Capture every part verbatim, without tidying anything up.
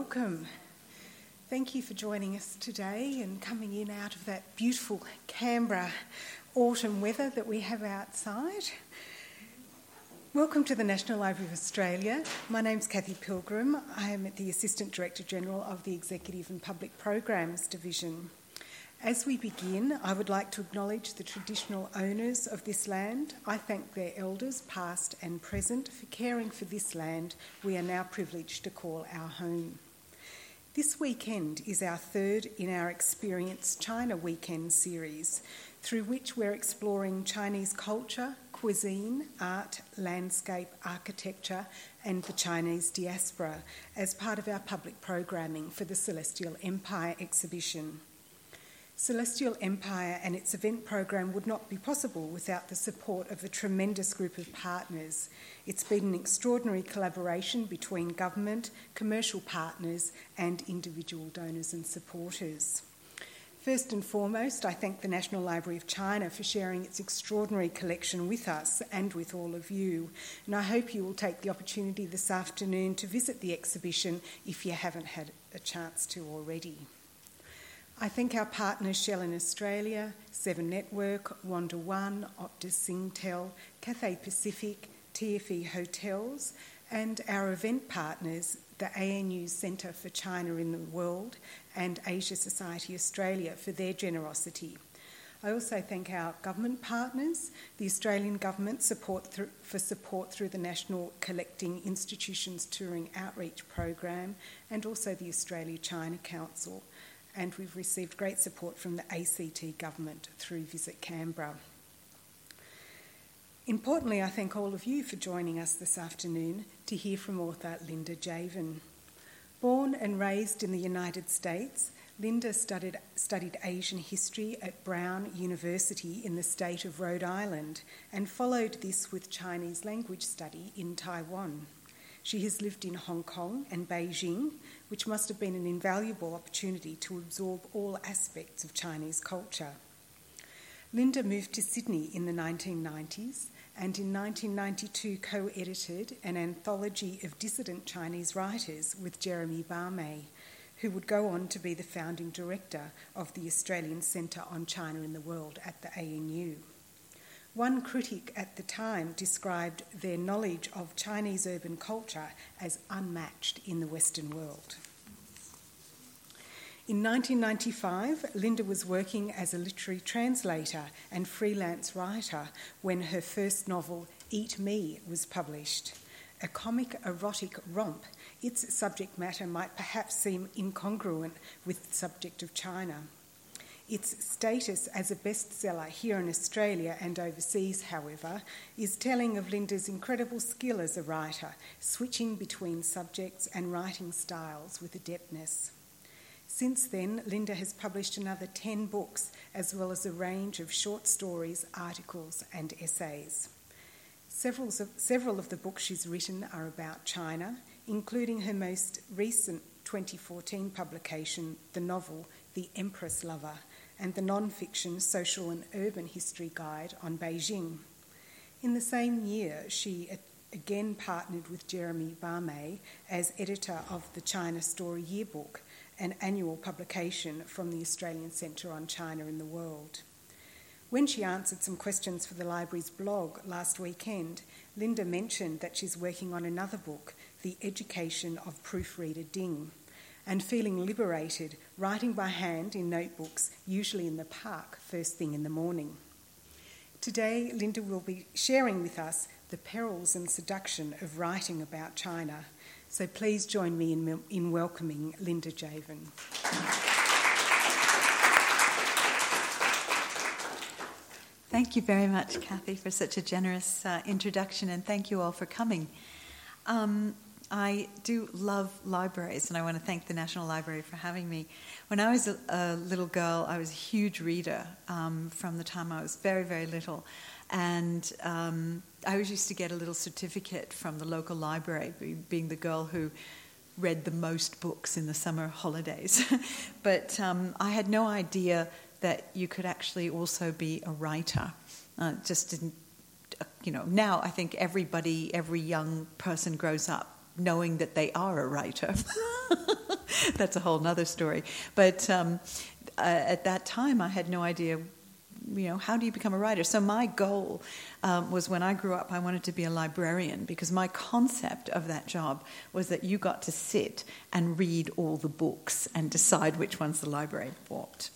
welcome. Thank you for joining us today and coming in out of that beautiful Canberra autumn weather that we have outside. Welcome to the National Library of Australia. My name's Kathy Pilgrim. I am the Assistant Director General of the Executive and Public Programs Division. As we begin, I would like to acknowledge the traditional owners of this land. I thank their elders, past and present, for caring for this land we are now privileged to call our home. This weekend is our third in our Experience China Weekend series, through which we're exploring Chinese culture, cuisine, art, landscape, architecture, and the Chinese diaspora as part of our public programming for the Celestial Empire exhibition. Celestial Empire and its event program would not be possible without the support of a tremendous group of partners. It's been an extraordinary collaboration between government, commercial partners, and individual donors and supporters. First and foremost, I thank the National Library of China for sharing its extraordinary collection with us and with all of you. And I hope you will take the opportunity this afternoon to visit the exhibition if you haven't had a chance to already. I thank our partners Shell in Australia, Seven Network, Wanda One, Optus Singtel, Cathay Pacific, T F E Hotels, and our event partners, the A N U Centre for China in the World and Asia Society Australia, for their generosity. I also thank our government partners, the Australian Government support through, for support through the National Collecting Institutions Touring Outreach Program, and also the Australia-China Council. And we've received great support from the A C T government through Visit Canberra. Importantly, I thank all of you for joining us this afternoon to hear from author Linda Jaivin. Born and raised in the United States, Linda studied, studied Asian history at Brown University in the state of Rhode Island and followed this with Chinese language study in Taiwan. She has lived in Hong Kong and Beijing, which must have been an invaluable opportunity to absorb all aspects of Chinese culture. Linda moved to Sydney in the nineteen nineties and in nineteen ninety-two co-edited an anthology of dissident Chinese writers with Jeremy Barmay, who would go on to be the founding director of the Australian Centre on China in the World at the A N U. One critic at the time described their knowledge of Chinese urban culture as unmatched in the Western world. In nineteen ninety-five, Linda was working as a literary translator and freelance writer when her first novel, Eat Me, was published. A comic erotic romp, its subject matter might perhaps seem incongruent with the subject of China. Its status as a bestseller here in Australia and overseas, however, is telling of Linda's incredible skill as a writer, switching between subjects and writing styles with adeptness. Since then, Linda has published another ten books, as well as a range of short stories, articles, and essays. Several of, several of the books she's written are about China, including her most recent twenty fourteen publication, the novel The Empress Lover, and the non-fiction Social and Urban History Guide on Beijing. In the same year, she again partnered with Jeremy Barmay as editor of the China Story Yearbook, an annual publication from the Australian Centre on China in the World. When she answered some questions for the library's blog last weekend, Linda mentioned that she's working on another book, The Education of Proofreader Ding, and feeling liberated, writing by hand in notebooks, usually in the park, first thing in the morning. Today, Linda will be sharing with us the perils and seduction of writing about China. So please join me in, in welcoming Linda Jaivin. Thank you very much, Kathy, for such a generous uh, introduction, and thank you all for coming. Um, I do love libraries, and I want to thank the National Library for having me. When I was a, a little girl, I was a huge reader um, from the time I was very, very little. And um, I always used to get a little certificate from the local library, being the girl who read the most books in the summer holidays. But um, I had no idea that you could actually also be a writer. Uh, just didn't, you know, now I think everybody, every young person grows up knowing that they are a writer. that's a whole nother story. But um, uh, at that time, I had no idea, you know, how do you become a writer? So my goal um, was when I grew up, I wanted to be a librarian, because my concept of that job was that you got to sit and read all the books and decide which ones the library bought.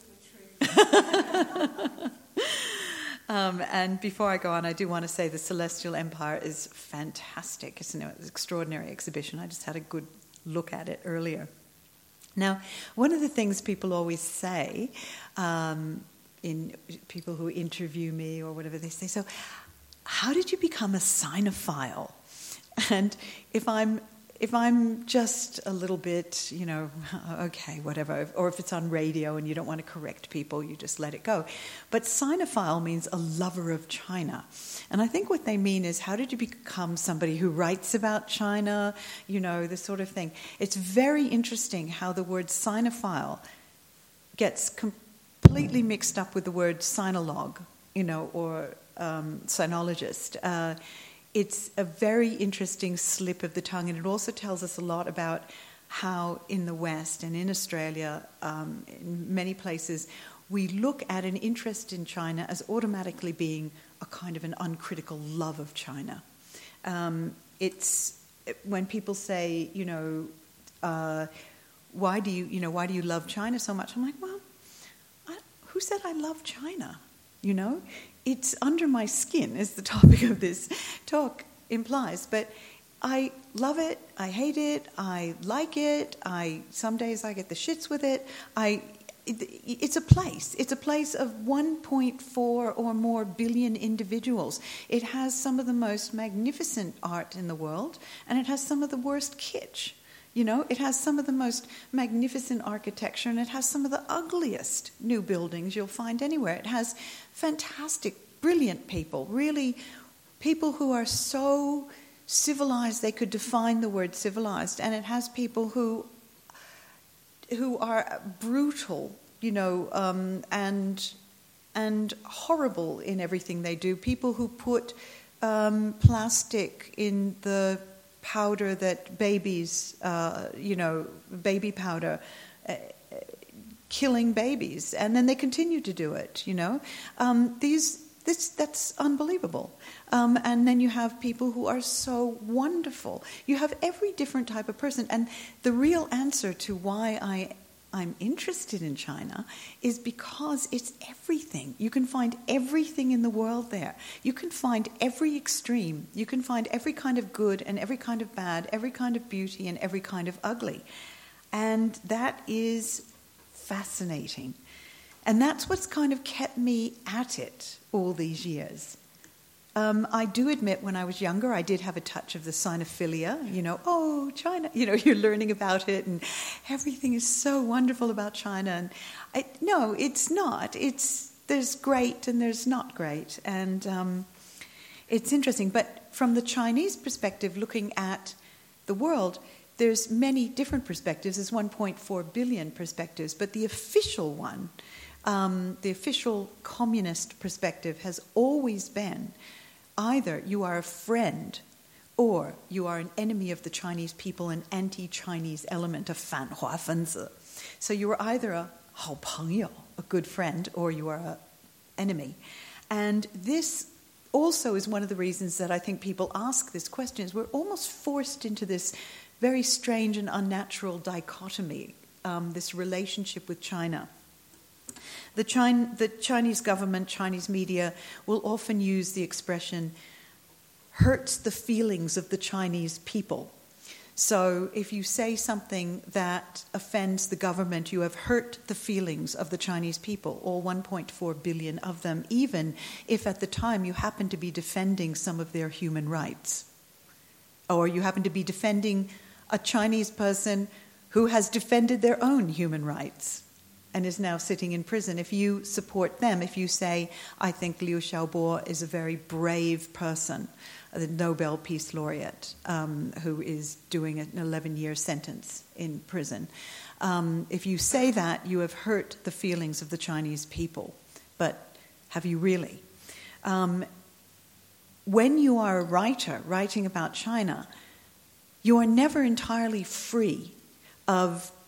Um, and before I go on, I do want to say the Celestial Empire is fantastic. It's an extraordinary exhibition. I just had a good look at it earlier. Now, one of the things people always say, um, in people who interview me or whatever, they say, so how did you become a Sinophile? And if I'm If I'm just a little bit, you know, okay, whatever, or if it's on radio and you don't want to correct people, you just let it go. But Sinophile means a lover of China. And I think what they mean is, how did you become somebody who writes about China, you know, this sort of thing. It's very interesting how the word Sinophile gets completely mixed up with the word sinologue, you know, or um, sinologist. Uh It's a very interesting slip of the tongue, and it also tells us a lot about how in the West and in Australia, um, in many places, we look at an interest in China as automatically being a kind of an uncritical love of China. Um, it's when people say, you know, uh, why do you, you know, why do you love China so much? I'm like, well, I, who said I love China? You know? It's under my skin, as the topic of this talk implies. But I love it, I hate it, I like it, I some days I get the shits with it. I, it, it's a place. It's a place of one point four or more billion individuals. It has some of the most magnificent art in the world, and it has some of the worst kitsch. You know, it has some of the most magnificent architecture, and it has some of the ugliest new buildings you'll find anywhere. It has fantastic, brilliant people, really people who are so civilized they could define the word civilized. And it has people who who are brutal, you know, um, and and horrible in everything they do. People who put um, plastic in the powder that babies, uh, you know, baby powder, uh, killing babies, and then they continue to do it. You know, um, these this that's unbelievable. Um, and then you have people who are so wonderful. You have every different type of person, and the real answer to why I. I'm interested in China is because it's everything. You can find everything in the world there. You can find every extreme. You can find every kind of good and every kind of bad, every kind of beauty and every kind of ugly. And that is fascinating. And that's what's kind of kept me at it all these years. Um, I do admit when I was younger, I did have a touch of the sinophilia, you know, oh, China, you know, you're learning about it and everything is so wonderful about China. And I, no, it's not. It's there's great and there's not great. And um, it's interesting. But from the Chinese perspective, looking at the world, there's many different perspectives. There's one point four billion perspectives. But the official one, um, the official communist perspective has always been either you are a friend or you are an enemy of the Chinese people, an anti-Chinese element, a 反华分子. So you are either a 好朋友, a good friend, or you are an enemy. And this also is one of the reasons that I think people ask this question, is we're almost forced into this very strange and unnatural dichotomy, um, this relationship with China. The, China, the Chinese government, Chinese media will often use the expression hurts the feelings of the Chinese people. So if you say something that offends the government, you have hurt the feelings of the Chinese people, all one point four billion of them, even if at the time you happen to be defending some of their human rights. Or you happen to be defending a Chinese person who has defended their own human rights and is now sitting in prison. If you support them, if you say, I think Liu Xiaobo is a very brave person, the Nobel Peace Laureate, um, who is doing an eleven-year sentence in prison. Um, if you say that, you have hurt the feelings of the Chinese people. But have you really? Um, when you are a writer writing about China, you are never entirely free of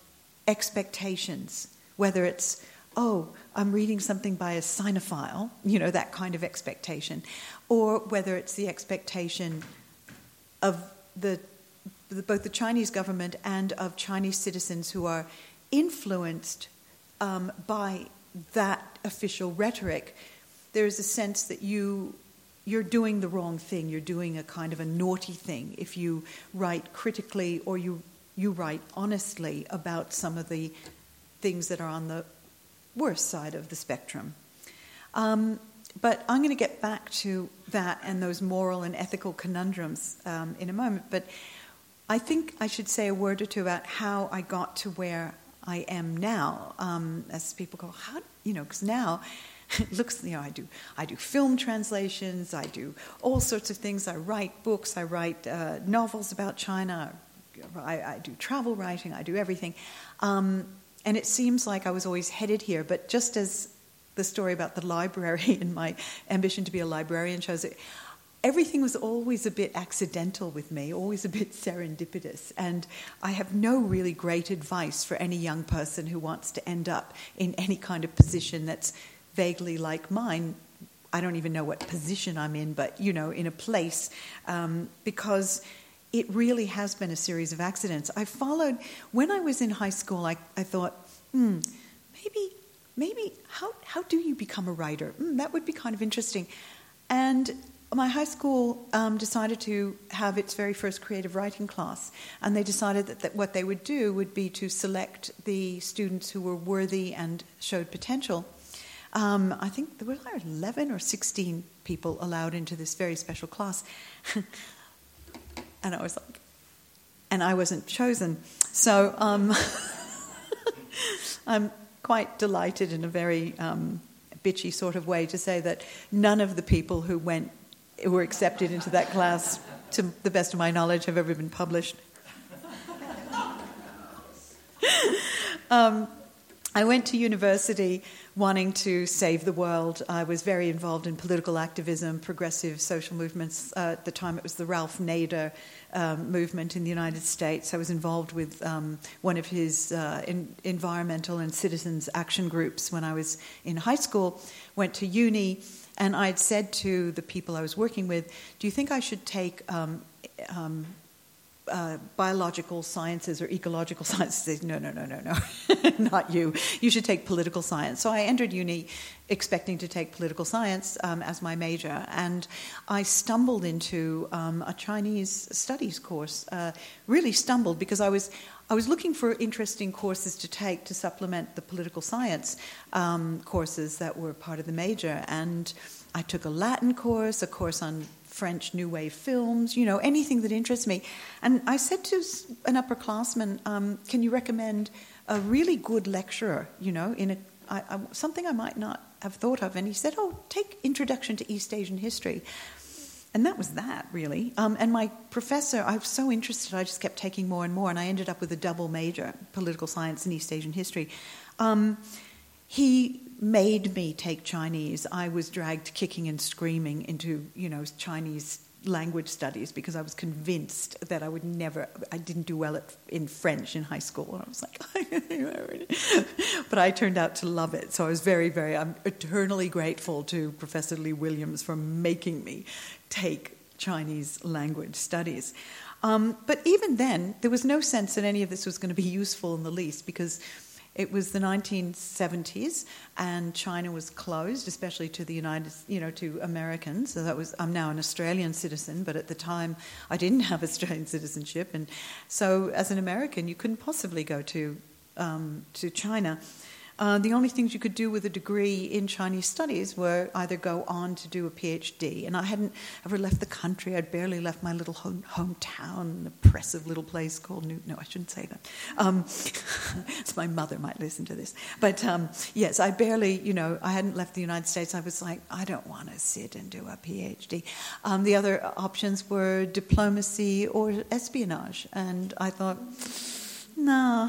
expectations, whether it's, oh, I'm reading something by a Sinophile, you know, that kind of expectation, or whether it's the expectation of the, the both the Chinese government and of Chinese citizens who are influenced um, by that official rhetoric. There's a sense that you, you're doing the wrong thing, you're doing a kind of a naughty thing if you write critically or you, you write honestly about some of the things that are on the worst side of the spectrum. Um, but I'm going to get back to that and those moral and ethical conundrums um, in a moment. But I think I should say a word or two about how I got to where I am now. Um, as people go, how, you know, because now it looks, you know, I do, I do film translations, I do all sorts of things. I write books, I write uh, novels about China, I, I do travel writing, I do everything. Um, And it seems like I was always headed here, but just as the story about the library and my ambition to be a librarian shows it, everything was always a bit accidental with me, always a bit serendipitous. And I have no really great advice for any young person who wants to end up in any kind of position that's vaguely like mine. I don't even know what position I'm in, but, you know, in a place, um, because it really has been a series of accidents. I followed, when I was in high school, I, I thought, hmm, maybe, maybe, how, how do you become a writer? Hmm, that would be kind of interesting. And my high school um, decided to have its very first creative writing class, and they decided that, that what they would do would be to select the students who were worthy and showed potential. Um, I think there were like eleven or sixteen people allowed into this very special class. And I was like, and I wasn't chosen. So um, I'm quite delighted in a very um, bitchy sort of way to say that none of the people who went, who were accepted into that class, to the best of my knowledge, have ever been published. um, I went to university wanting to save the world. I was very involved in political activism, progressive social movements. Uh, at the time, it was the Ralph Nader um, movement in the United States. I was involved with um, one of his uh, in, environmental and citizens action groups when I was in high school, went to uni, and I'd said to the people I was working with, do you think I should take um, um, Uh, biological sciences or ecological sciences? No, no, no, no, no, not you. You should take political science. So I entered uni expecting to take political science um, as my major, and I stumbled into um, a Chinese studies course. Uh, really stumbled because I was I was looking for interesting courses to take to supplement the political science um, courses that were part of the major, and I took a Latin course, a course on French New Wave films, you know, anything that interests me. And I said to an upperclassman, um, can you recommend a really good lecturer, you know, in a, I, I, something I might not have thought of? And he said, oh, take Introduction to East Asian History. And that was that, really. Um, and my professor, I was so interested, I just kept taking more and more, and I ended up with a double major, political science and East Asian history. Um, he made me take Chinese. I was dragged kicking and screaming into, you know, Chinese language studies because I was convinced that I would never, I didn't do well at, in French in high school. And I was like, but I turned out to love it. So I was very, very, I'm eternally grateful to Professor Lee Williams for making me take Chinese language studies. Um, but even then, there was no sense that any of this was going to be useful in the least, because it was the nineteen seventies, and China was closed, especially to the United, you know, to Americans. So that was, I'm now an Australian citizen, but at the time I didn't have Australian citizenship, and so as an American, you couldn't possibly go to um, to China. Uh, the only things you could do with a degree in Chinese studies were either go on to do a PhD. And I hadn't ever left the country. I'd barely left my little home, hometown, an oppressive little place called New... No, I shouldn't say that. Um, so my mother might listen to this. But um, yes, I barely, you know, I hadn't left the United States. I was like, I don't want to sit and do a PhD. Um, the other options were diplomacy or espionage. And I thought... No.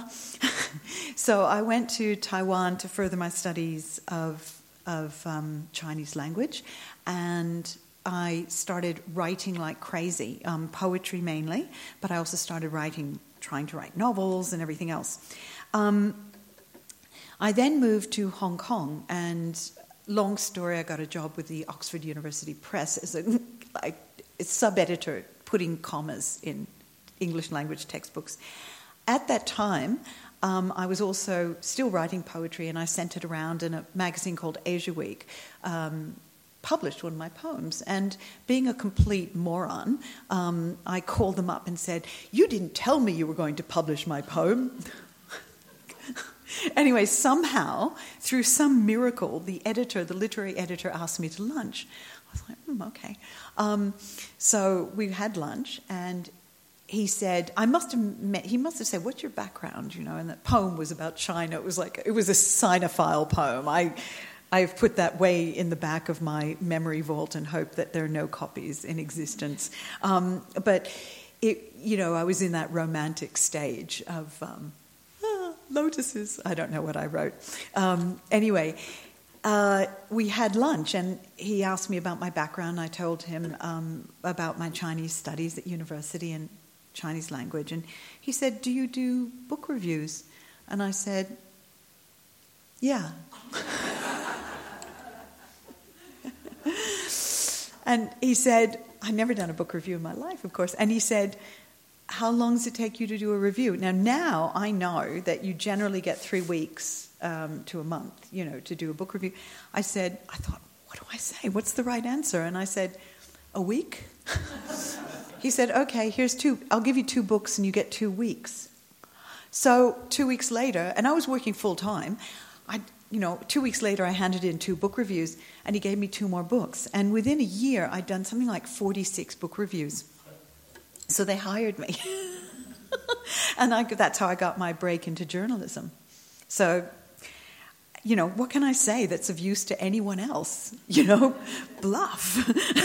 So I went to Taiwan to further my studies of of um, Chinese language, and I started writing like crazy, um, poetry mainly, but I also started writing trying to write novels and everything else. Um, I then moved to Hong Kong, and long story, I got a job with the Oxford University Press as a, like, a sub-editor, putting commas in English language textbooks. At that time, um, I was also still writing poetry, and I sent it around in a magazine called Asia Week, um, published one of my poems. And being a complete moron, um, I called them up and said, "You didn't tell me you were going to publish my poem." Anyway, somehow, through some miracle, the editor, the literary editor, asked me to lunch. I was like, hmm, okay. Um, so we had lunch, and he said, I must have met, he must have said, "What's your background?" You know, and that poem was about China. It was like, it was a Sinophile poem. I, I've put that way in the back of my memory vault and hope that there are no copies in existence. Um, but, it, you know, I was in that romantic stage of... Um, lotuses. I don't know what I wrote. Um, anyway, uh, we had lunch, and he asked me about my background. I told him um, about my Chinese studies at university and Chinese language. And he said, "Do you do book reviews?" And I said, "Yeah." And he said, I'd never done a book review in my life, of course. And he said, "How long does it take you to do a review?" Now, now I know that you generally get three weeks um, to a month, you know, to do a book review. I said, I thought, what do I say? What's the right answer? And I said, "A week?" He said, "Okay, here's two. I'll give you two books and you get two weeks." So two weeks later, and I was working full time, I, you know, two weeks later I handed in two book reviews, and he gave me two more books. And within a year, I'd done something like forty-six book reviews. So they hired me. And I, that's how I got my break into journalism. So, you know, what can I say that's of use to anyone else? You know, bluff.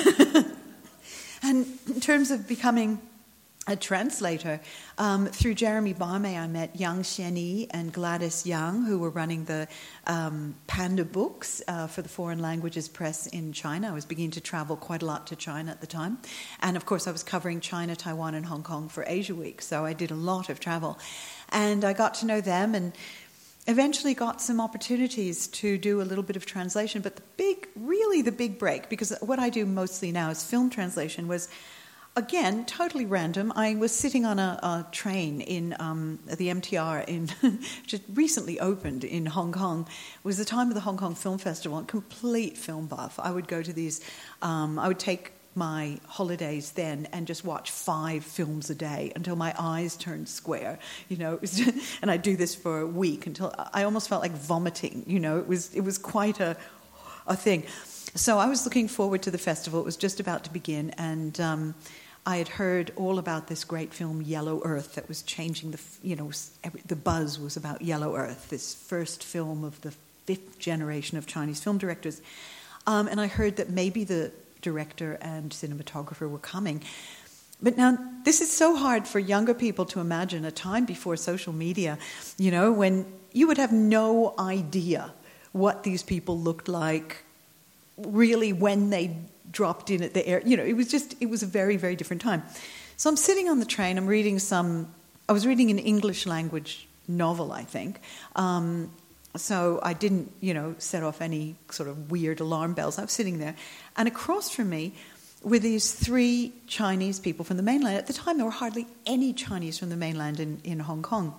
And in terms of becoming a translator, um, through Jeremy Barmay, I met Yang Xianyi and Gladys Yang, who were running the um, Panda Books uh, for the Foreign Languages Press in China. I was beginning to travel quite a lot to China at the time. And, of course, I was covering China, Taiwan, and Hong Kong for Asia Week, so I did a lot of travel. And I got to know them and eventually got some opportunities to do a little bit of translation. But the big, really the big break, because what I do mostly now is film translation, was... Again, totally random. I was sitting on a, a train in um, the M T R, in which had recently opened in Hong Kong. It was the time of the Hong Kong Film Festival, and complete film buff. I would go to these, um, I would take my holidays then and just watch five films a day until my eyes turned square. You know, it was just, and I'd do this for a week until I almost felt like vomiting. You know, it was it was quite a a thing. So I was looking forward to the festival. It was just about to begin, and um, I had heard all about this great film, Yellow Earth, that was changing the, you know, every, the buzz was about Yellow Earth, this first film of the fifth generation of Chinese film directors. Um, and I heard that maybe the director and cinematographer were coming. But now, this is so hard for younger people to imagine, a time before social media, you know, when you would have no idea what these people looked like, really, when they dropped in at the air. You know, it was just, it was a very, very different time. So I'm sitting on the train, I'm reading some, I was reading an English language novel, I think. Um, so I didn't, you know, set off any sort of weird alarm bells. I was sitting there. And across from me were these three Chinese people from the mainland. At the time, there were hardly any Chinese from the mainland in, in Hong Kong.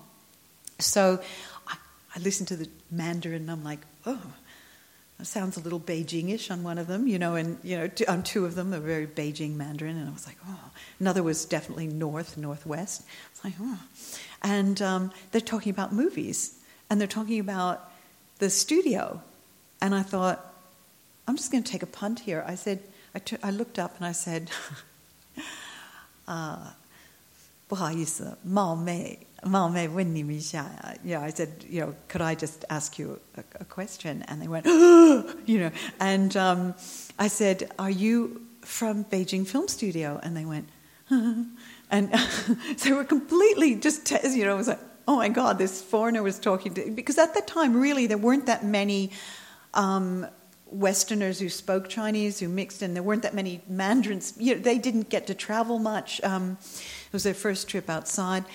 So I, I listened to the Mandarin, and I'm like, oh, it sounds a little Beijing-ish on one of them, you know, and, you know, t- on two of them, they were very Beijing Mandarin, and I was like, oh. Another was definitely north, northwest. It's like, oh. And um, they're talking about movies, and they're talking about the studio. And I thought, I'm just going to take a punt here. I said, I, t- I looked up and I said, uh, 不好意思，冒昧 冒昧问你们一下. Yeah, I said, you know, could I just ask you a, a question? And they went, you know, and um, I said, are you from Beijing Film Studio? And they went, and so they were completely just, you know, it was like, oh my God, this foreigner was talking to, because at that time, really, there weren't that many um, Westerners who spoke Chinese, who mixed in. There weren't that many Mandarins. You know, they didn't get to travel much. Um, it was their first trip outside.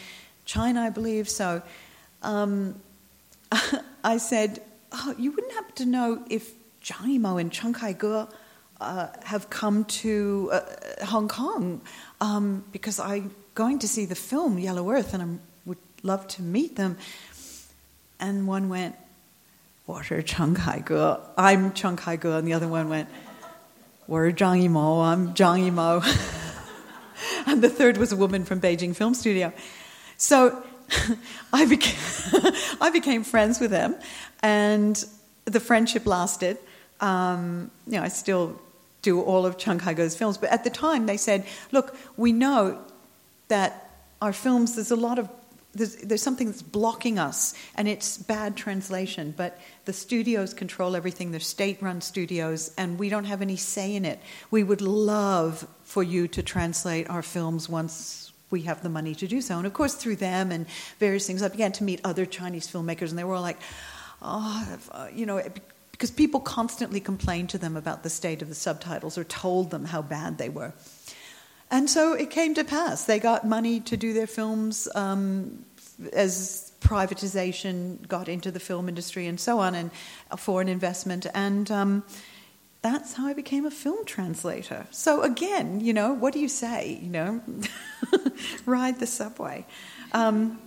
China, I believe. So um, I said, oh, you wouldn't happen to know if Zhang Yimou and Chen Kaige uh, have come to uh, Hong Kong, um, because I'm going to see the film Yellow Earth and I would love to meet them. And one went, 我是Chen Kaige, I'm Chen Kaige, and the other one went, 我是Zhang Yimou, I'm Zhang Yimou. And the third was a woman from Beijing Film Studio. So I became, I became friends with them, and the friendship lasted. Um, you know, I still do all of Chen Kaige's films, but at the time they said, look, we know that our films, there's a lot of, there's, there's something that's blocking us, and it's bad translation, but the studios control everything, they're state-run studios, and we don't have any say in it. We would love for you to translate our films once we have the money to do so. And of course, through them and various things, I began to meet other Chinese filmmakers, and they were all like, oh, you know, because people constantly complained to them about the state of the subtitles or told them how bad they were. And so it came to pass. They got money to do their films um, as privatization got into the film industry and so on, and foreign investment. And um, that's how I became a film translator. So again, you know, what do you say? You know, ride the subway. Um,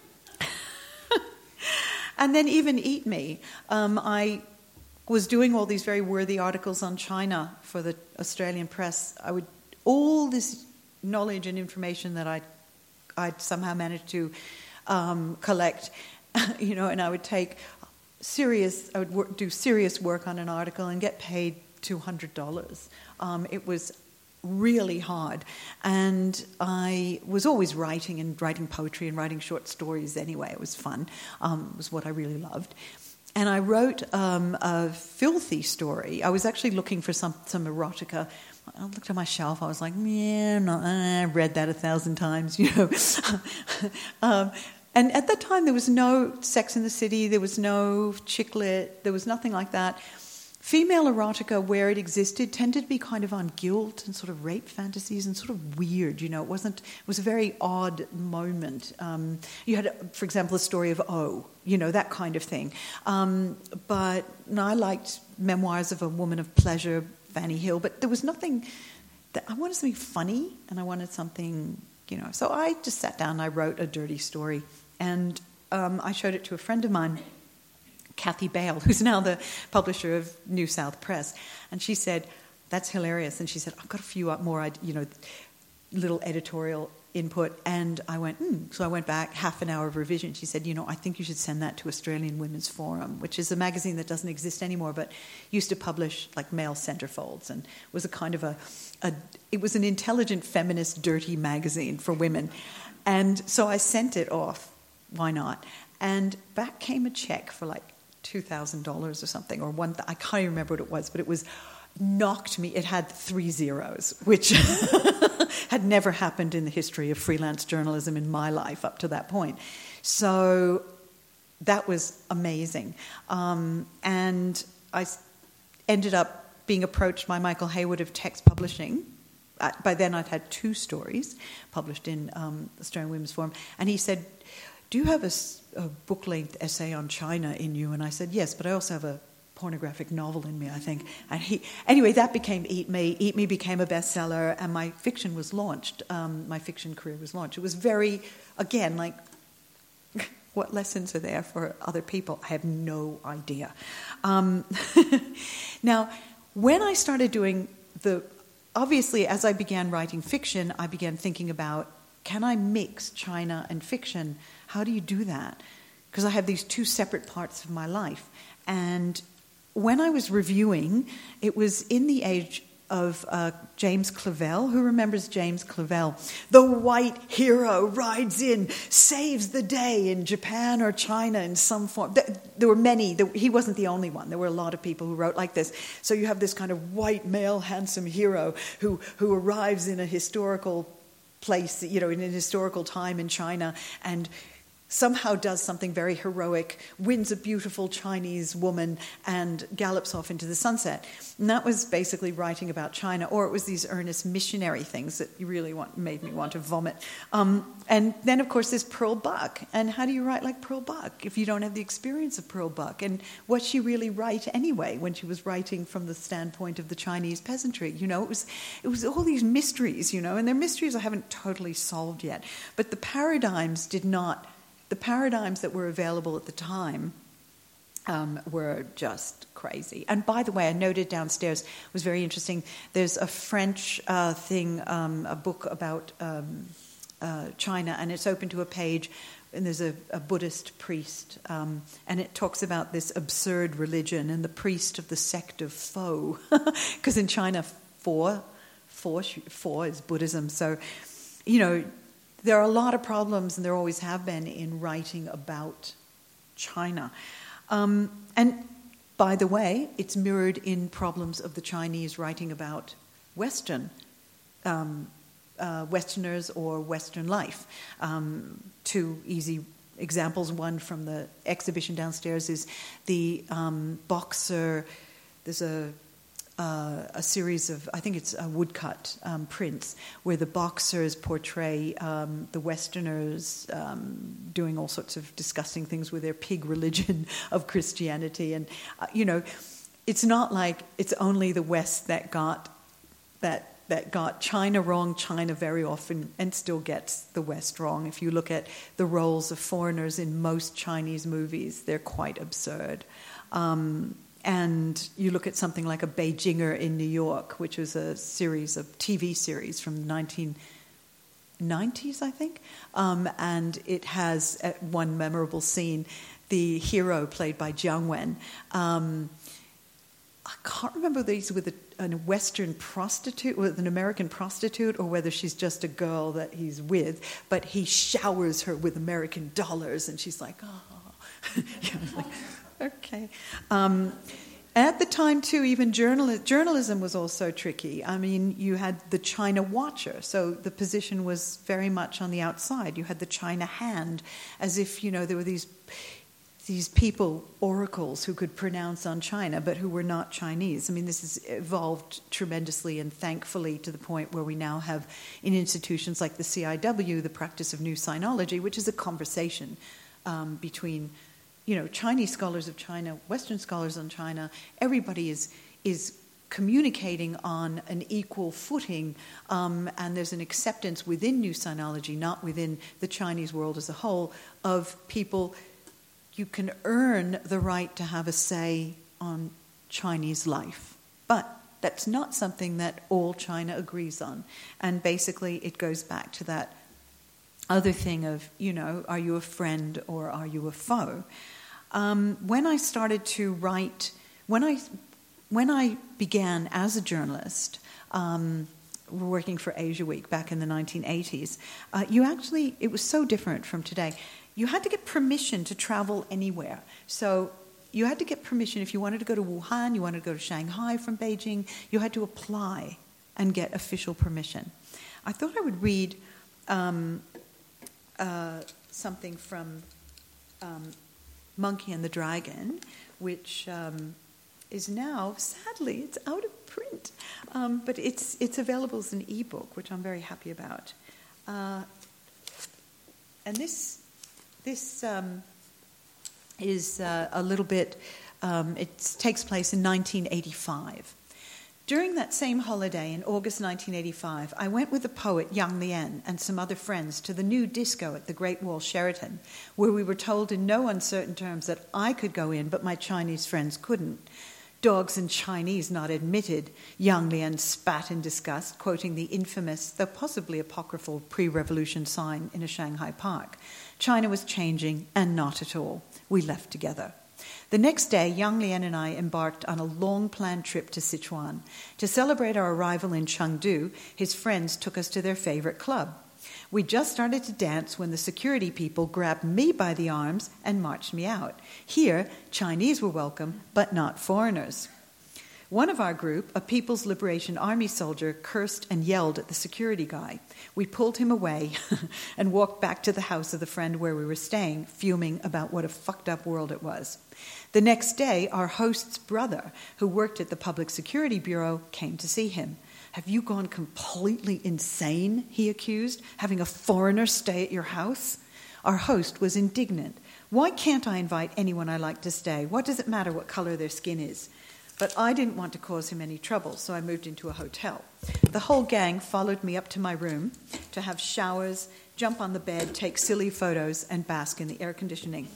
and then even Eat Me. Um, I was doing all these very worthy articles on China for the Australian press. I would all this knowledge and information that I'd, I'd somehow managed to um, collect, you know, and I would take serious, I would work, do serious work on an article and get paid two hundred dollars. Um, it was really hard. And I was always writing and writing poetry and writing short stories anyway. It was fun. Um, it was what I really loved. And I wrote um, a filthy story. I was actually looking for some, some erotica. I looked at my shelf. I was like, yeah, no, I read that a thousand times, you know. um, and at that time, there was no Sex in the City. There was no chick lit. There was nothing like that. Female erotica, where it existed, tended to be kind of on guilt and sort of rape fantasies and sort of weird, you know. It wasn't. It was a very odd moment. Um, you had, for example, the story of O, you know, that kind of thing. Um, but no, I liked Memoirs of a Woman of Pleasure, Fanny Hill, but there was nothing that I wanted something funny, and I wanted something, you know. So I just sat down and I wrote a dirty story, and um, I showed it to a friend of mine, Kathy Bale, who's now the publisher of New South Press, and she said, "That's hilarious." And she said, "I've got a few more, you know, little editorial input." And I went, mm. So I went back, half an hour of revision. She said, "You know, I think you should send that to Australian Women's Forum," which is a magazine that doesn't exist anymore, but used to publish like male centerfolds, and was a kind of a, a it was an intelligent feminist dirty magazine for women. And so I sent it off. Why not? And back came a check for like two thousand dollars or something, or one, I can't even remember what it was, but it was knocked me, it had three zeros, which had never happened in the history of freelance journalism in my life up to that point. So that was amazing. Um, and I ended up being approached by Michael Hayward of Text Publishing. Uh, by then I'd had two stories published in um, Australian Women's Forum, and he said, "Do you have a, a book-length essay on China in you?" And I said, "Yes, but I also have a pornographic novel in me, I think." And he, anyway, that became Eat Me. Eat Me became a bestseller, and my fiction was launched. Um, my fiction career was launched. It was very, again, like, what lessons are there for other people? I have no idea. Um, now, when I started doing the, obviously, as I began writing fiction, I began thinking about, can I mix China and fiction? How do you do that? Because I have these two separate parts of my life. And when I was reviewing, it was in the age of uh, James Clavell. Who remembers James Clavell? The white hero rides in, saves the day in Japan or China in some form. There were many. He wasn't the only one. There were a lot of people who wrote like this. So you have this kind of white, male, handsome hero who, who arrives in a historical place, you know, in an historical time in China, and somehow does something very heroic, wins a beautiful Chinese woman, and gallops off into the sunset. And that was basically writing about China, or it was these earnest missionary things that really want, made me want to vomit. Um, and then, of course, there's Pearl Buck. And how do you write like Pearl Buck if you don't have the experience of Pearl Buck? And what's she really write anyway when she was writing from the standpoint of the Chinese peasantry? You know, it was, it was all these mysteries, you know, and they're mysteries I haven't totally solved yet. But the paradigms did not... The paradigms that were available at the time um, were just crazy. And by the way, I noted downstairs, it was very interesting, there's a French uh, thing, um, a book about um, uh, China, and it's open to a page, and there's a, a Buddhist priest, um, and it talks about this absurd religion and the priest of the sect of Fo. Because in China, Fo, Fo, Fo is Buddhism. So, you know, there are a lot of problems, and there always have been, in writing about China. Um, and by the way, it's mirrored in problems of the Chinese writing about Western, um, uh, Westerners or Western life. Um, two easy examples. One from the exhibition downstairs is the um, boxer. There's a Uh, a series of, I think it's a woodcut um, prints, where the boxers portray um, the Westerners um, doing all sorts of disgusting things with their pig religion of Christianity. And, uh, you know, it's not like it's only the West that got that that got China wrong. China very often and still gets the West wrong. If you look at the roles of foreigners in most Chinese movies, they're quite absurd. Um, And you look at something like A Beijinger in New York, which was a series of T V series from the nineteen nineties, I think. Um, and it has, at one memorable scene, the hero played by Jiang Wen. Um, I can't remember whether he's with a, a Western prostitute, with an American prostitute, or whether she's just a girl that he's with. But he showers her with American dollars, and she's like, oh. yeah, like, okay. Um, at the time, too, even journal- journalism was also tricky. I mean, you had the China Watcher, so the position was very much on the outside. You had the China Hand, as if, you know, there were these these people, oracles, who could pronounce on China, but who were not Chinese. I mean, this has evolved tremendously and thankfully to the point where we now have, in institutions like the C I W, the practice of New Sinology, which is a conversation um, between... You know, Chinese scholars of China, Western scholars on China, everybody is is communicating on an equal footing, um, and there's an acceptance within New Sinology, not within the Chinese world as a whole, of people. You can earn the right to have a say on Chinese life, but that's not something that all China agrees on. And basically, it goes back to that other thing of, you know, are you a friend or are you a foe? Um, when I started to write, when I when I began as a journalist, um, working for Asia Week back in the nineteen eighties, uh, you actually, it was so different from today. You had to get permission to travel anywhere. So you had to get permission if you wanted to go to Wuhan, you wanted to go to Shanghai from Beijing, you had to apply and get official permission. I thought I would read um, uh, something from um, Monkey and the Dragon, which um, is now, sadly, it's out of print, um, but it's it's available as an ebook, which I'm very happy about. Uh, and this this um, is uh, a little bit. Um, it takes place in nineteen eighty-five. During that same holiday in August nineteen eighty-five, I went with the poet Yang Lian and some other friends to the new disco at the Great Wall Sheraton, where we were told in no uncertain terms that I could go in, but my Chinese friends couldn't. Dogs and Chinese not admitted, Yang Lian spat in disgust, quoting the infamous, though possibly apocryphal, pre-revolution sign in a Shanghai park. China was changing, and not at all. We left together. The next day, Yang Lian and I embarked on a long-planned trip to Sichuan. To celebrate our arrival in Chengdu, his friends took us to their favorite club. We just started to dance when the security people grabbed me by the arms and marched me out. Here, Chinese were welcome, but not foreigners. One of our group, a People's Liberation Army soldier, cursed and yelled at the security guy. We pulled him away and walked back to the house of the friend where we were staying, fuming about what a fucked up world it was. The next day, our host's brother, who worked at the Public Security Bureau, came to see him. "Have you gone completely insane?" he accused, "having a foreigner stay at your house?" Our host was indignant. "Why can't I invite anyone I like to stay? What does it matter what color their skin is?" But I didn't want to cause him any trouble, so I moved into a hotel. The whole gang followed me up to my room to have showers, jump on the bed, take silly photos, and bask in the air conditioning.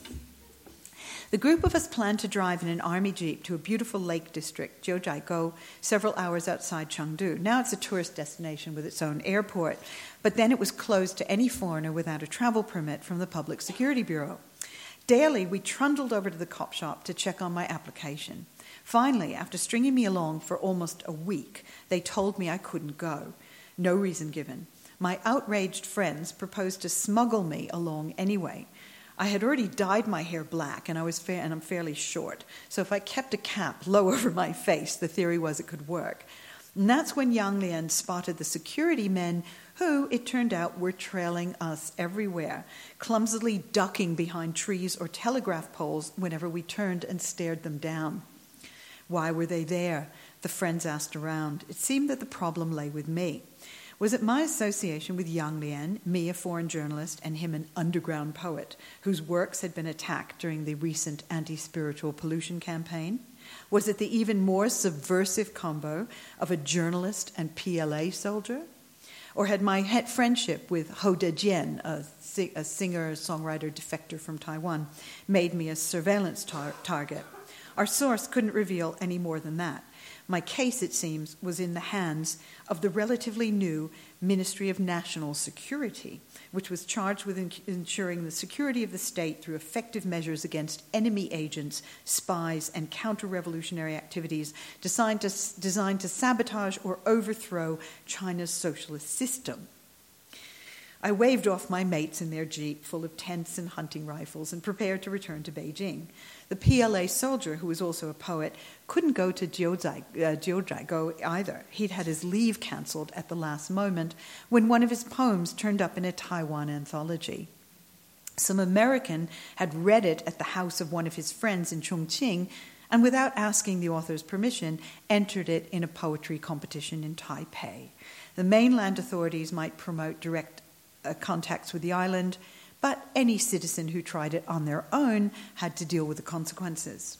The group of us planned to drive in an army jeep to a beautiful lake district, Jiuzhaigou, several hours outside Chengdu. Now it's a tourist destination with its own airport, but then it was closed to any foreigner without a travel permit from the Public Security Bureau. Daily, we trundled over to the cop shop to check on my application. Finally, after stringing me along for almost a week, they told me I couldn't go. No reason given. My outraged friends proposed to smuggle me along anyway. I had already dyed my hair black, and I was fa- and I'm fairly short, so if I kept a cap low over my face, the theory was it could work. And that's when Yang Lian spotted the security men who, it turned out, were trailing us everywhere, clumsily ducking behind trees or telegraph poles whenever we turned and stared them down. Why were they there? The friends asked around. It seemed that the problem lay with me. Was it my association with Yang Lian, me a foreign journalist, and him an underground poet, whose works had been attacked during the recent anti-spiritual pollution campaign? Was it the even more subversive combo of a journalist and P L A soldier? Or had my friendship with Hou Dejian, a, a singer-songwriter defector from Taiwan, made me a surveillance tar- target? Our source couldn't reveal any more than that. My case, it seems, was in the hands of the relatively new Ministry of National Security, which was charged with in- ensuring the security of the state through effective measures against enemy agents, spies, and counter-revolutionary activities designed to, designed to sabotage or overthrow China's socialist system. I waved off my mates in their jeep full of tents and hunting rifles and prepared to return to Beijing. The P L A soldier, who was also a poet, couldn't go to Jiuzhaigou uh, either. He'd had his leave cancelled at the last moment when one of his poems turned up in a Taiwan anthology. Some American had read it at the house of one of his friends in Chongqing and, without asking the author's permission, entered it in a poetry competition in Taipei. The mainland authorities might promote direct uh, contacts with the island, but any citizen who tried it on their own had to deal with the consequences.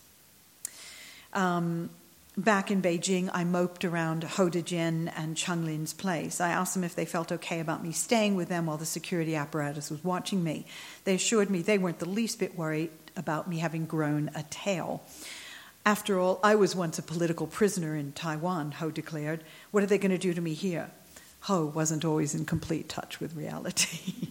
Um, back in Beijing, I moped around Hou Dejian and Cheng Lin's place. I asked them if they felt okay about me staying with them while the security apparatus was watching me. They assured me they weren't the least bit worried about me having grown a tail. After all, I was once a political prisoner in Taiwan, Hou declared. What are they going to do to me here? Hou wasn't always in complete touch with reality.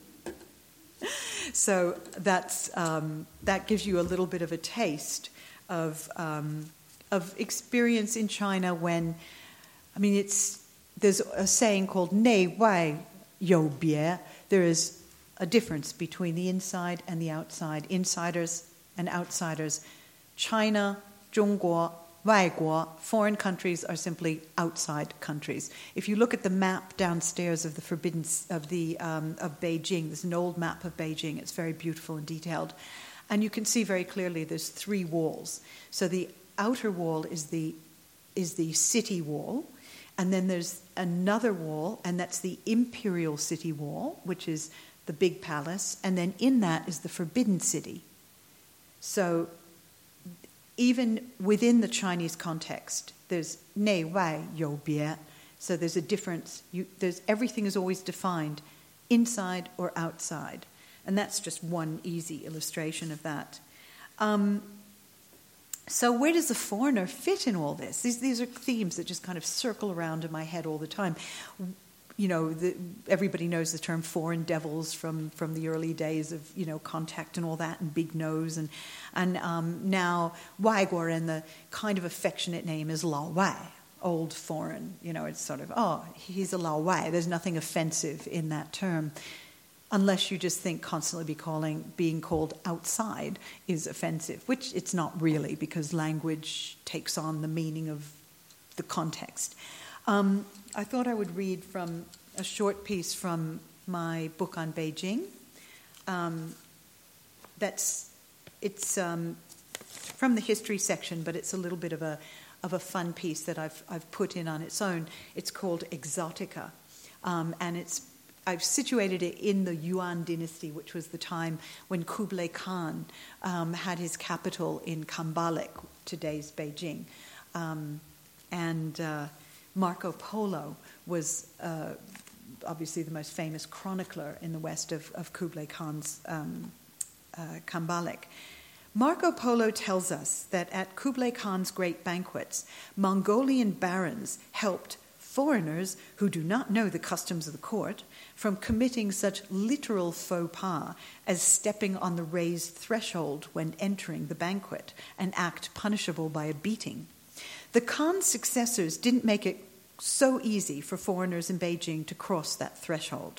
So that's um, that gives you a little bit of a taste of um, of experience in China when, I mean, it's there's a saying called 内外有别. There is a difference between the inside and the outside, insiders and outsiders. China, 中国, 外国, foreign countries are simply outside countries. If you look at the map downstairs of the forbidden of the um, of Beijing, there's an old map of Beijing. It's very beautiful and detailed, and you can see very clearly there's three walls. So the outer wall is the is the city wall, and then there's another wall, and that's the imperial city wall, which is the big palace, and then in that is the forbidden city. So even within the Chinese context, there's 内外有别, so there's a difference. You, there's everything is always defined inside or outside, and that's just one easy illustration of that. Um, so where does the foreigner fit in all this? These these are themes that just kind of circle around in my head all the time. You know, the, everybody knows the term foreign devils from, from the early days of, you know, Contact and all that, and Big Nose, and and um, now Waiguo, and the kind of affectionate name is Lao Wai, old foreign. You know, it's sort of, oh, he's a Lao Wai. There's nothing offensive in that term, unless you just think constantly be calling, being called outside is offensive, which it's not really, because language takes on the meaning of the context. Um, I thought I would read from a short piece from my book on Beijing. Um, that's it's um, from the history section, but it's a little bit of a of a fun piece that I've I've put in on its own. It's called Exotica, um, and it's I've situated it in the Yuan dynasty, which was the time when Kublai Khan um, had his capital in Khambalik, today's Beijing, um, and uh, Marco Polo was uh, obviously the most famous chronicler in the west of, of Kublai Khan's um, uh, Khambalik. Marco Polo tells us that at Kublai Khan's great banquets, Mongolian barons helped foreigners who do not know the customs of the court from committing such literal faux pas as stepping on the raised threshold when entering the banquet, an act punishable by a beating. The Khan's successors didn't make it so easy for foreigners in Beijing to cross that threshold.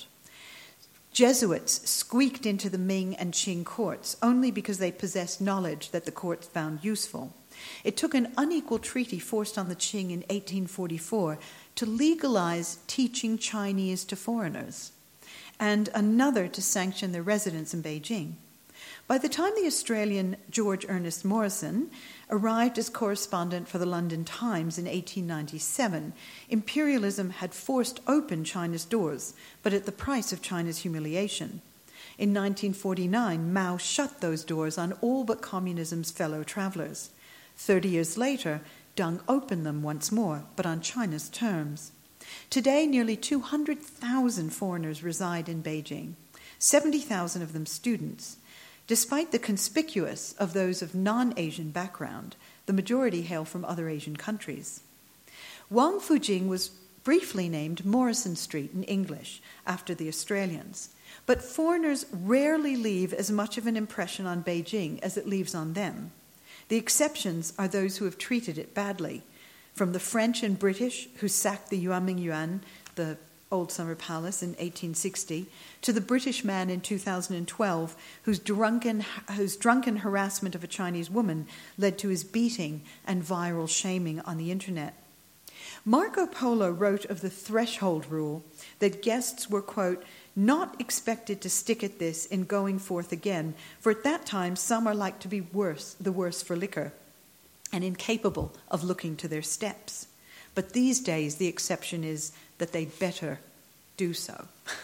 Jesuits squeaked into the Ming and Qing courts only because they possessed knowledge that the courts found useful. It took an unequal treaty forced on the Qing in eighteen forty-four to legalize teaching Chinese to foreigners, and another to sanction their residence in Beijing. By the time the Australian George Ernest Morrison arrived as correspondent for the London Times in eighteen ninety-seven, imperialism had forced open China's doors, but at the price of China's humiliation. In nineteen forty-nine, Mao shut those doors on all but communism's fellow travelers. Thirty years later, Deng opened them once more, but on China's terms. Today, nearly two hundred thousand foreigners reside in Beijing, seventy thousand of them students. Despite the conspicuous of those of non-Asian background, the majority hail from other Asian countries. Wang Fujing was briefly named Morrison Street in English after the Australians, but foreigners rarely leave as much of an impression on Beijing as it leaves on them. The exceptions are those who have treated it badly, from the French and British who sacked the Yuanming Yuan, the Old Summer Palace, in eighteen sixty, to the British man in two thousand twelve whose drunken, whose drunken harassment of a Chinese woman led to his beating and viral shaming on the internet. Marco Polo wrote of the threshold rule that guests were, quote, not expected to stick at this in going forth again, for at that time some are like to be worse, the worse for liquor, and incapable of looking to their steps. But these days the exception is that they'd better do so.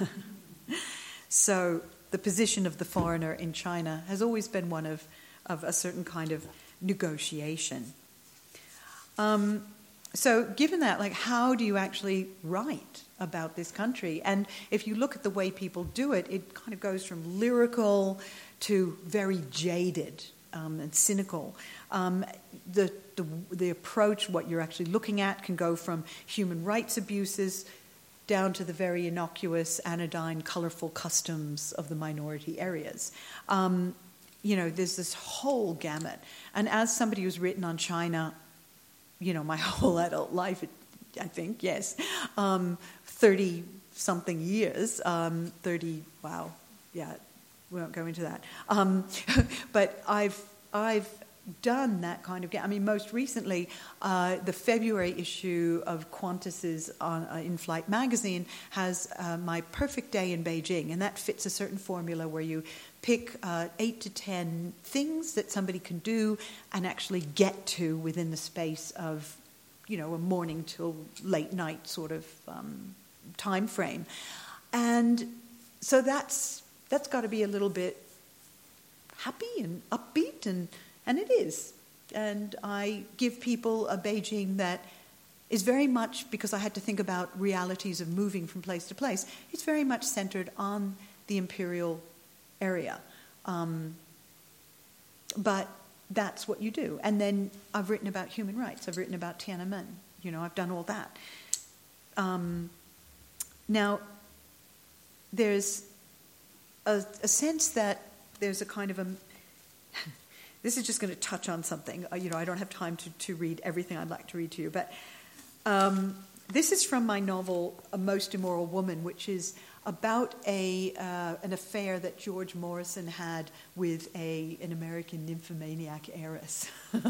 So the position of the foreigner in China has always been one of, of a certain kind of negotiation. Um, so given that, like, how do you actually write about this country? And if you look at the way people do it, it kind of goes from lyrical to very jaded um, and cynical. Um, the, the the approach, what you're actually looking at, can go from human rights abuses down to the very innocuous, anodyne, colorful customs of the minority areas. Um, you know, there's this whole gamut. And as somebody who's written on China, you know, my whole adult life, I think, yes, um, thirty-something years, um, thirty, wow, yeah, we won't go into that. Um, but I've I've done that kind of, I mean, most recently, uh, the February issue of Qantas's on, uh, In-Flight magazine has uh, My Perfect Day in Beijing, and that fits a certain formula where you pick uh, eight to ten things that somebody can do and actually get to within the space of, you know, a morning till late night sort of um, time frame. And so that's that's got to be a little bit happy and upbeat, and and it is. And I give people a Beijing that is very much, because I had to think about realities of moving from place to place, it's very much centered on the imperial area. Um, but that's what you do. And then I've written about human rights. I've written about Tiananmen. You know, I've done all that. Um, now, there's a, a sense that there's a kind of a... This is just going to touch on something. Uh, you know, I don't have time to, to read everything I'd like to read to you, but um, this is from my novel, A Most Immoral Woman, which is about a uh, an affair that George Morrison had with a an American nymphomaniac heiress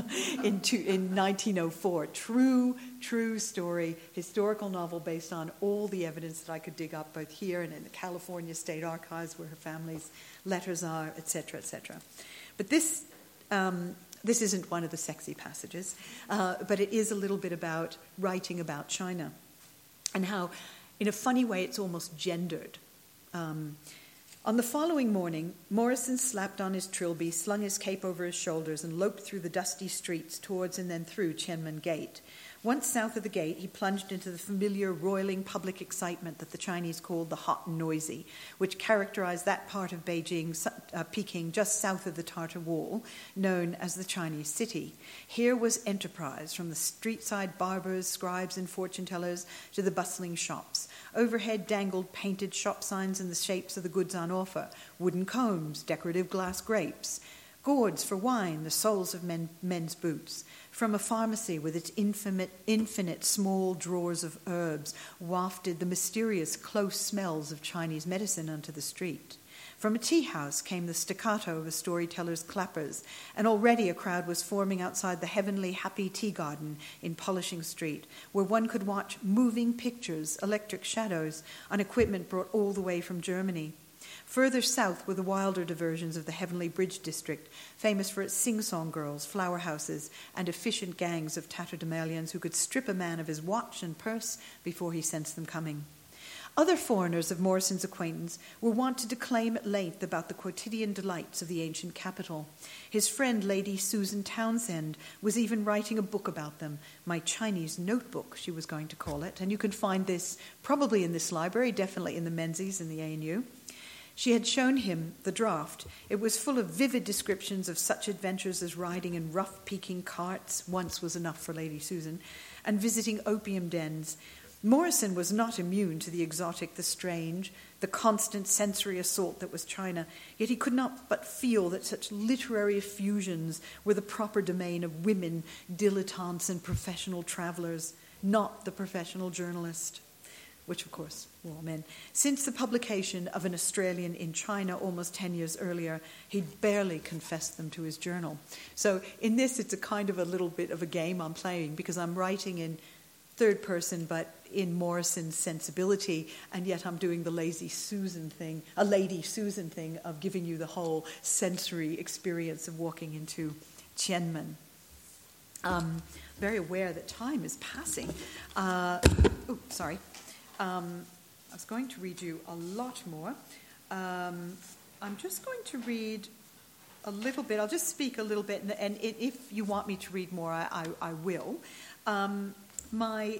in two, in nineteen oh four. True, true story, historical novel based on all the evidence that I could dig up, both here and in the California State Archives, where her family's letters are, et cetera, et cetera. But this um, this isn't one of the sexy passages, uh, but it is a little bit about writing about China and how, in a funny way, it's almost gendered. Um, on the following morning, Morrison slapped on his trilby, slung his cape over his shoulders, and loped through the dusty streets towards and then through Tiananmen Gate. Once south of the gate, he plunged into the familiar roiling public excitement that the Chinese called the hot and noisy, which characterized that part of Beijing, uh, Peking, just south of the Tartar Wall, known as the Chinese City. Here was enterprise, from the street-side barbers, scribes, and fortune-tellers to the bustling shops. Overhead dangled painted shop signs in the shapes of the goods on offer, wooden combs, decorative glass grapes, gourds for wine, the soles of men, men's boots. From a pharmacy with its infinite, infinite small drawers of herbs wafted the mysterious close smells of Chinese medicine onto the street. From a tea house came the staccato of a storyteller's clappers, and already a crowd was forming outside the heavenly happy tea garden in Polishing Street, where one could watch moving pictures, electric shadows, on equipment brought all the way from Germany. Further south were the wilder diversions of the Heavenly Bridge district, famous for its sing-song girls, flower houses, and efficient gangs of tatterdemalions who could strip a man of his watch and purse before he sensed them coming. Other foreigners of Morrison's acquaintance were wont to declaim at length about the quotidian delights of the ancient capital. His friend, Lady Susan Townsend, was even writing a book about them, My Chinese Notebook, she was going to call it, and you can find this probably in this library, definitely in the Menzies in the A N U. She had shown him the draft. It was full of vivid descriptions of such adventures as riding in rough Peking carts, once was enough for Lady Susan, and visiting opium dens. Morrison was not immune to the exotic, the strange, the constant sensory assault that was China, yet he could not but feel that such literary effusions were the proper domain of women, dilettantes, and professional travellers, not the professional journalist, which, of course, were all men. Since the publication of An Australian in China almost ten years earlier, he'd barely confessed them to his journal. So in this, it's a kind of a little bit of a game I'm playing, because I'm writing in third person, but in Morrison's sensibility, and yet I'm doing the lazy Susan thing, a Lady Susan thing of giving you the whole sensory experience of walking into Tiananmen. Um, very aware that time is passing. Uh, oh, sorry. Um, I was going to read you a lot more. Um, I'm just going to read a little bit. I'll just speak a little bit, and, and if you want me to read more, I, I, I will. Um, my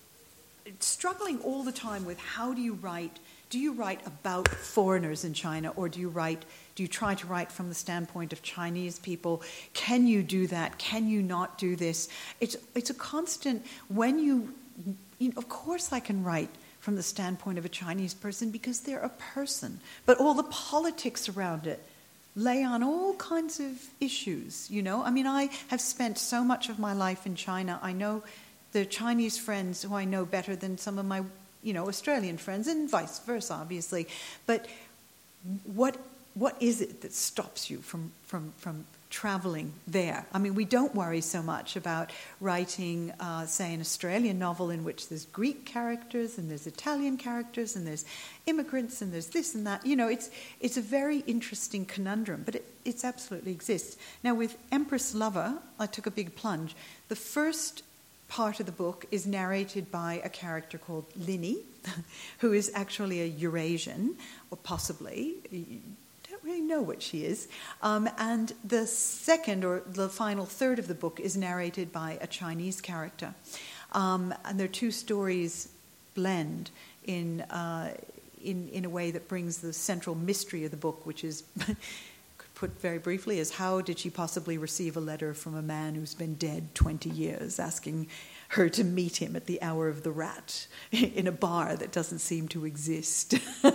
struggling all the time with how do you write? Do you write about foreigners in China, or do you write? Do you try to write from the standpoint of Chinese people? Can you do that? Can you not do this? It's it's a constant. When you, you know, of course, I can write from the standpoint of a Chinese person because they're a person, but all the politics around it lay on all kinds of issues. You know, I mean, I have spent so much of my life in China. I know the Chinese friends who I know better than some of my, you know, Australian friends, and vice versa, obviously. But what what is it that stops you from from from traveling there? I mean, we don't worry so much about writing, uh, say, an Australian novel in which there's Greek characters and there's Italian characters and there's immigrants and there's this and that. You know, it's it's a very interesting conundrum, but it it's absolutely exists. Now, with Empress Lover, I took a big plunge. The first part of the book is narrated by a character called Linny, who is actually a Eurasian, or possibly, you don't really know what she is. Um, and the second, or the final third of the book, is narrated by a Chinese character. Um, and their two stories blend in, uh, in, in a way that brings the central mystery of the book, which is... put very briefly, is how did she possibly receive a letter from a man who's been dead twenty years asking her to meet him at the hour of the rat in a bar that doesn't seem to exist?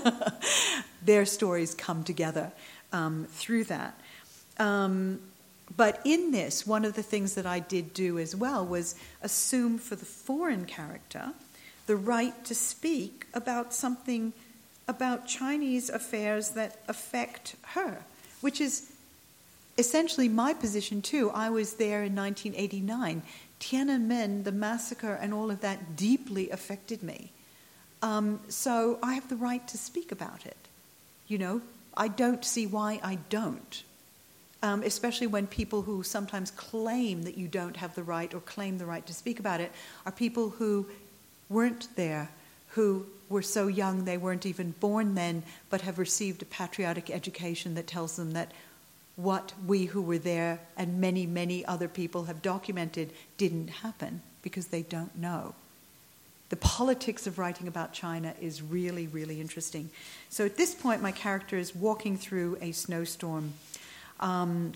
Their stories come together um, through that. Um, but in this, one of the things that I did do as well was assume for the foreign character the right to speak about something about Chinese affairs that affect her, which is essentially my position too. I was there in nineteen eighty-nine. Tiananmen, the massacre and all of that deeply affected me. Um, so I have the right to speak about it. You know, I don't see why I don't. Um, especially when people who sometimes claim that you don't have the right or claim the right to speak about it are people who weren't there, who were so young they weren't even born then, but have received a patriotic education that tells them that what we who were there and many, many other people have documented didn't happen because they don't know. The politics of writing about China is really, really interesting. So at this point, my character is walking through a snowstorm. Um,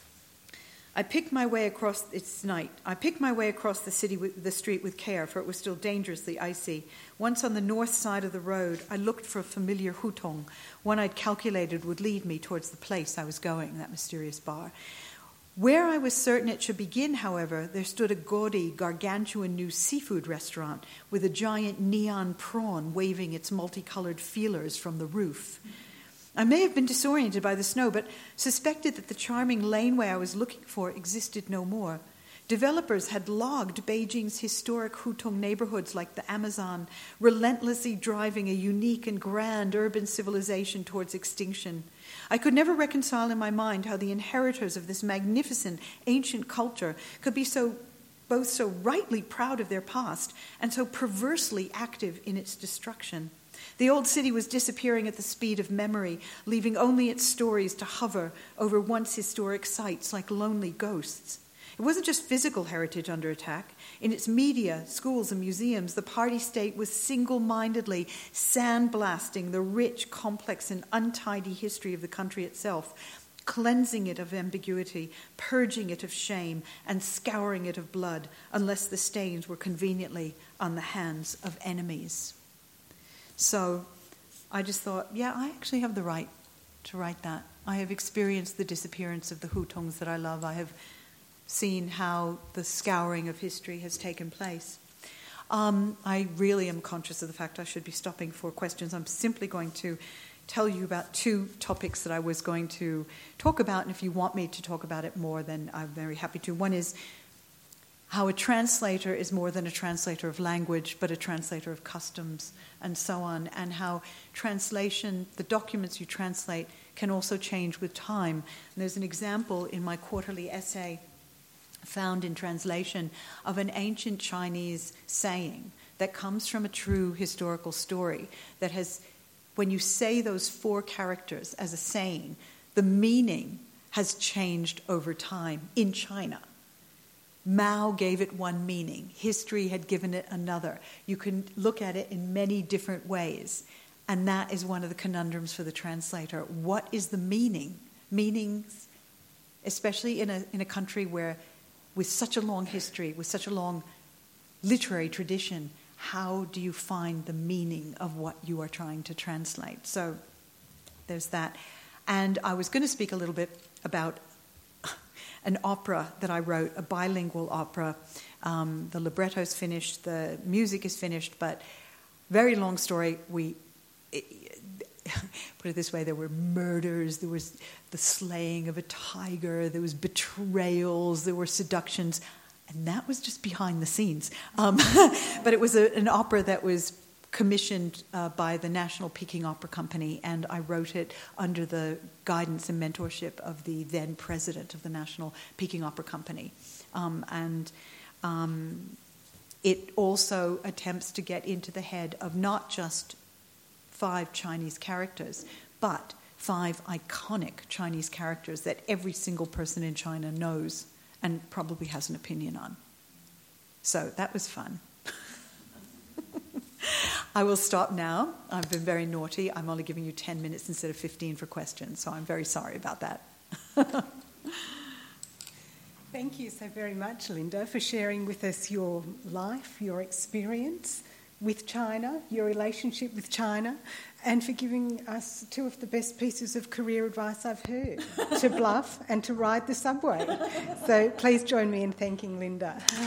I picked my way across, it's night, I picked my way across the city, with, the street with care, for it was still dangerously icy. Once on the north side of the road, I looked for a familiar hutong, one I'd calculated would lead me towards the place I was going, that mysterious bar. Where I was certain it should begin, however, there stood a gaudy, gargantuan new seafood restaurant with a giant neon prawn waving its multicolored feelers from the roof. I may have been disoriented by the snow, but suspected that the charming laneway I was looking for existed no more. Developers had logged Beijing's historic hutong neighborhoods like the Amazon, relentlessly driving a unique and grand urban civilization towards extinction. I could never reconcile in my mind how the inheritors of this magnificent ancient culture could be so both so rightly proud of their past and so perversely active in its destruction. The old city was disappearing at the speed of memory, leaving only its stories to hover over once historic sites like lonely ghosts. It wasn't just physical heritage under attack. In its media, schools, and museums, the party state was single-mindedly sandblasting the rich, complex, and untidy history of the country itself, cleansing it of ambiguity, purging it of shame, and scouring it of blood, unless the stains were conveniently on the hands of enemies. So I just thought, yeah, I actually have the right to write that. I have experienced the disappearance of the hutongs that I love. I have seen how the scouring of history has taken place. Um, I really am conscious of the fact I should be stopping for questions. I'm simply going to tell you about two topics that I was going to talk about, and if you want me to talk about it more, then I'm very happy to. One is how a translator is more than a translator of language, but a translator of customs and so on, and how translation, the documents you translate, can also change with time. And there's an example in my quarterly essay found in translation of an ancient Chinese saying that comes from a true historical story that has, when you say those four characters as a saying, the meaning has changed over time in China. Mao gave it one meaning. History had given it another. You can look at it in many different ways. And that is one of the conundrums for the translator. What is the meaning? Meanings, especially in a in a country where, with such a long history, with such a long literary tradition, how do you find the meaning of what you are trying to translate? So there's that. And I was going to speak a little bit about an opera that I wrote, a bilingual opera. Um, the libretto's finished, the music is finished, but very long story. We it, put it this way: there were murders, there was the slaying of a tiger, there was betrayals, there were seductions, and that was just behind the scenes. Um, but it was a, an opera that was commissioned uh, by the National Peking Opera Company, and I wrote it under the guidance and mentorship of the then president of the National Peking Opera Company. Um, and um, it also attempts to get into the head of not just five Chinese characters, but five iconic Chinese characters that every single person in China knows and probably has an opinion on. So that was fun. I will stop now. I've been very naughty. I'm only giving you ten minutes instead of fifteen for questions, so I'm very sorry about that. Thank you so very much, Linda, for sharing with us your life, your experience with China, your relationship with China, and for giving us two of the best pieces of career advice I've heard, to bluff and to ride the subway. So please join me in thanking Linda.